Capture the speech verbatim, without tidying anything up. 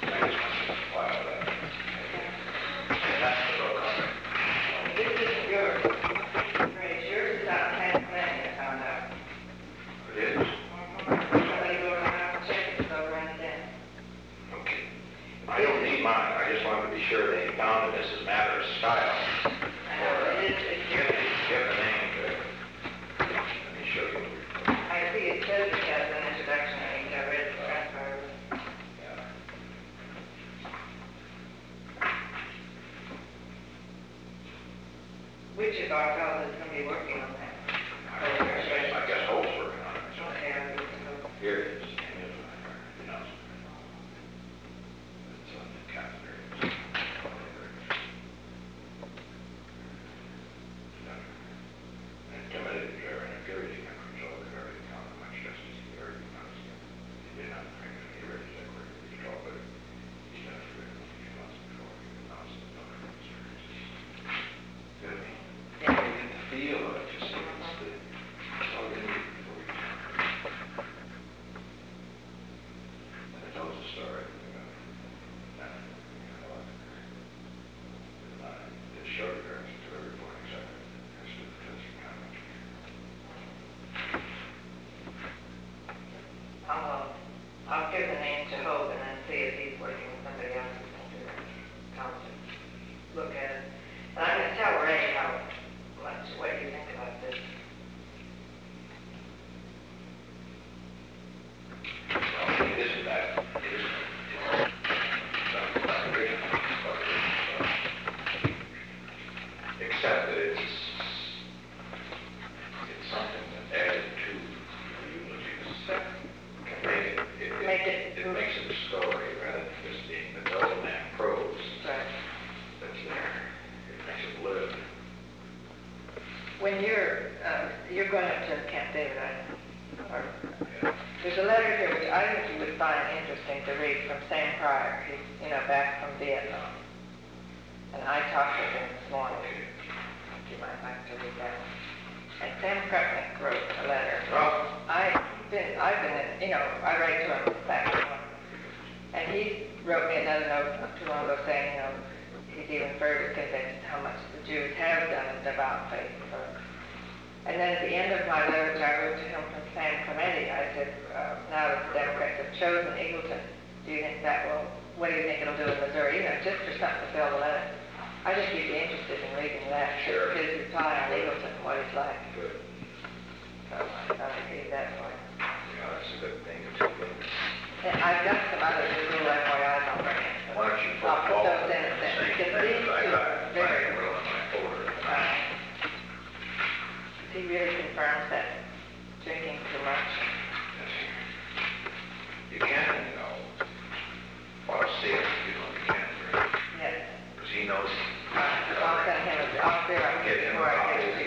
I just want to file that. And that's the road cover. This is yours. Right, yours is out in Tasmania, I found out. It is? Somebody go around and check it, so run it in. Okay. I don't need mine, I just wanted to be sure they found it as a matter of style. I know, it is, it's Give yours. me, give the name to it. Let me show you. I see it says it has an introduction, I think I read the transfer. Yeah. Which of our fellows is going to be working on that? I don't know, I guess, I guess Hope's working on it. so. Okay, I'll do it. Here it is. You know. It's on the calendar. Intimidated driver and activity control the very account of much justice in the early months. He did not bring any ready that were control, but he's not for it a few months before he announced the number of insurgencies. Good. Yeah. You get the feel of it, just see it's the, it's all you need before you talk. And it tells the story. It showed her to every point except as to the test of comments. I'll, I'll give the name to Hope and then see if he's working with somebody else who's going to do it. Come to look at it. And I'm going to tell Ray how much, what you think about this. Well, it isn't that, it isn't, it's not not original, but it's, uh, except that it's, it's something that added to the eulogies. Can make it, it, it, Make it- it makes it a story rather than just being the old man prose Right. that's there. It makes it live. When you're, uh, you're going up to Camp David, I, or, Yeah. there's a letter here which I think you would find interesting to read from Sam Pryor. He's, you know, back from Vietnam. And I talked with him this morning. You might like to read that. And Sam Krupnick wrote a letter. Well, I've been, I've been, you know, I write to him back and forth. And he wrote me another note not too long ago saying, you know, he's even further convinced how much the Jews have done in devout faith. For, and then at the end of my letter, which I wrote to him from San Clemente, I said, uh, now that the Democrats have chosen Eagleton, do you think that will, what do you think it'll do in Missouri? You know, just for something to fill the letter. I think you'd be interested in reading that. Sure. His reply on Eagleton, what it's like. good. So I thought I'd read that for you. Yeah, that's a good thing. It's a good thing. And I've got some other little F Y Is I'll bring in. Why don't you put I'll put all those the in at same then. thing Because these that I two got, are I very, have it on my folder. uh, he really confirms that drinking too much. You can, you know, ought to see it, you know, you can, Yes. because he knows. Uh, I'll send him, a- I'll see if I can Get get him before I a get copy. to